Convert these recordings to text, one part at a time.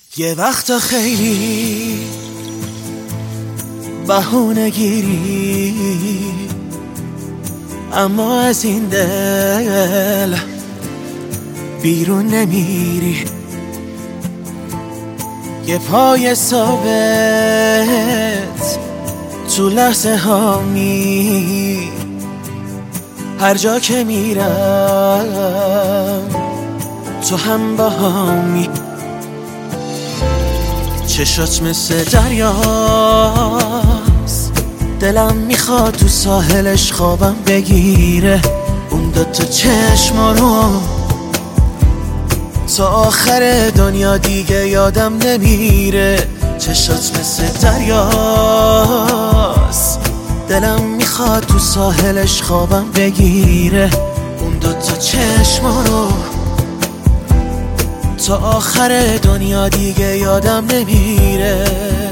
یه وقتا خیلی بهونه گیری، اما از این دل بیرون نمیری. یه پای ثابت تو لحظه ها می، هر جا که میرم تو هم با همی. چشات مثل دریاست، دلم میخواد تو ساحلش خوابم بگیره. اون دوتا چشما رو تا آخر دنیا دیگه یادم نمیره. چشات مثل دریاست، دلم میخواد تو ساحلش خوابم بگیره. اون دوتا چشما رو تا آخر دنیا دیگه یادم نمیره.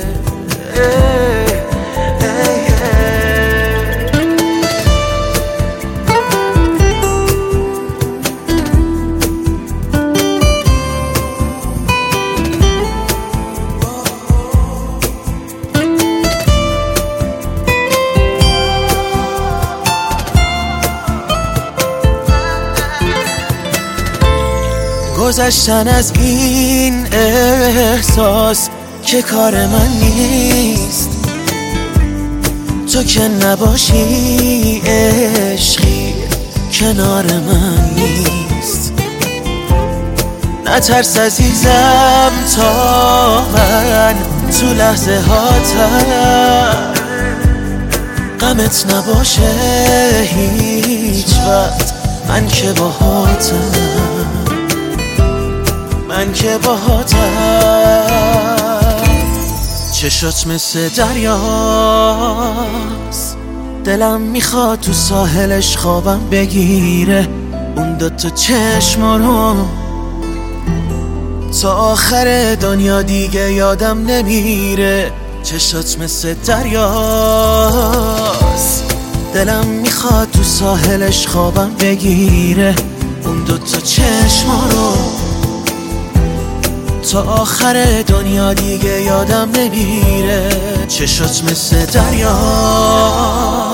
گذشتن از این احساس که کار من نیست، تو که نباشی عشقی کنار من نیست. نترس عزیزم تا من تو لحظه هاتم غمت نباشه هیچ وقت. من که باهاتم چشات مثل دریاست، دلم میخواد تو ساحلش خوابم بگیره. اون دوتا چشما رو تا آخر دنیا دیگه یادم نمیره. چشات مثل دریاست، دلم میخواد تو ساحلش خوابم بگیره. اون دوتا چشما رو تا آخر دنیا دیگه یادم نمیره. چشات مثل دریا